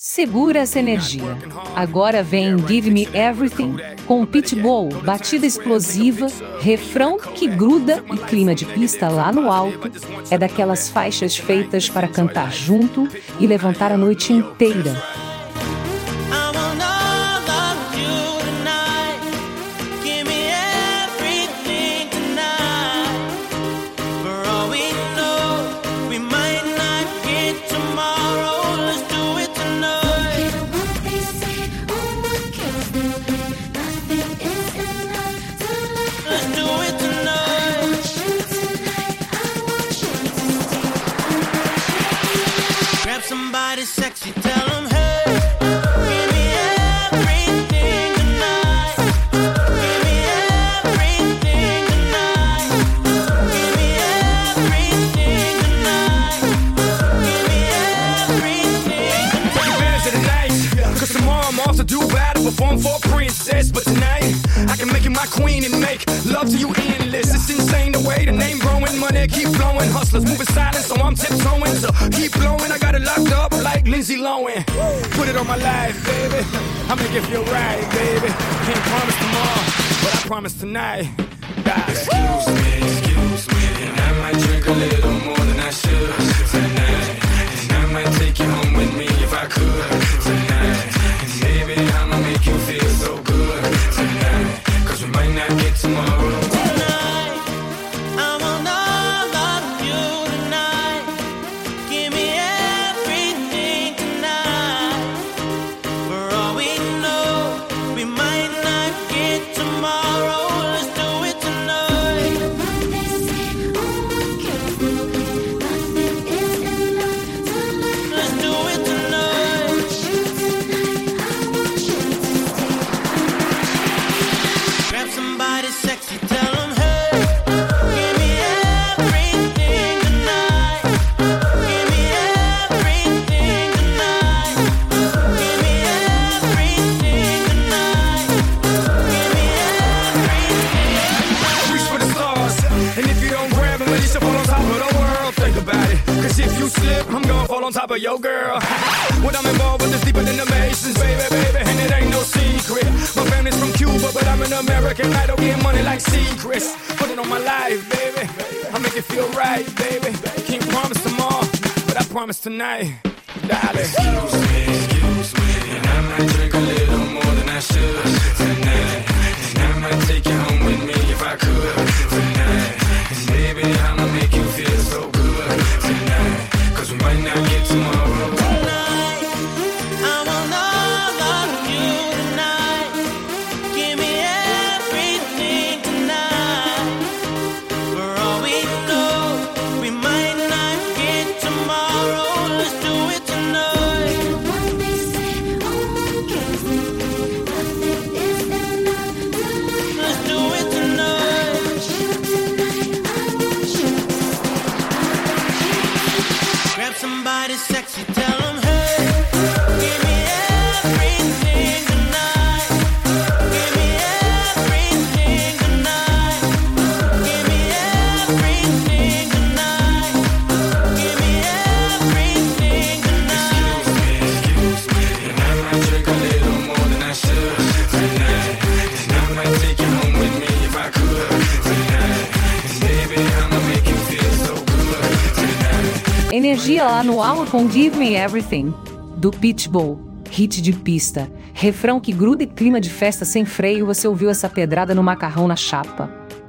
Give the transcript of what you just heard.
Segura essa energia. Agora vem Give Me Everything, com Pitbull, batida explosiva, refrão que gruda e clima de pista lá no alto. É daquelas faixas feitas para cantar junto e levantar a noite inteira. Somebody sexy, tell them, hey, give me everything tonight. Give me everything tonight. Give me everything tonight. Give me everything tonight. Take advantage of the night, cause tomorrow I'm off to do battle, perform for a princess. But tonight, I can make you my queen and make love to you endless. It's insane the way the name growing, money keep flowing. Hustlers moving silent, so I'm tiptoeing. So keep blowing, I got it locked up like Lindsay Lohan. Put it on my life, baby. I'll make it feel right, baby. Can't promise tomorrow, but I promise tonight. Excuse me, and I might drink a little more than I should tonight. And I might take you home with me if I could tonight. And baby, I'ma make you feel so good tonight. Cause we might not get tomorrow. I'm gonna fall on top of your girl. What I'm involved with is deeper than the Masons, baby, baby. And it ain't no secret. My family's from Cuba, but I'm an American. I don't get money like secrets. Put it on my life, baby. I make it feel right, baby. Can't promise tomorrow, but I promise tonight, darling. Excuse me, and I might drink a little more than I should tonight. And I might take you home with me if I could tonight. And baby, I'ma make you feel so good tonight. Cause we might not get tomorrow. Tonight, I want all of you tonight. Give me everything tonight. For all we know, we might not get tomorrow. Let's do it tonight. What they say, oh, kills me. Nothing is enough. Let's do it tonight. I want you tonight. I want you. Grab somebody sexy, tell them, hey, give me everything tonight. Give me everything tonight. Give me everything tonight. Give me everything tonight. Excuse me, and I might drink a little more than I should tonight. And I might take you home with me if I could tonight. And baby, I'ma make you feel so good tonight. Energia lá no alto com Give Me Everything, do Pitbull. Hit de pista, refrão que gruda e clima de festa sem freio. Você ouviu essa pedrada no macarrão na chapa.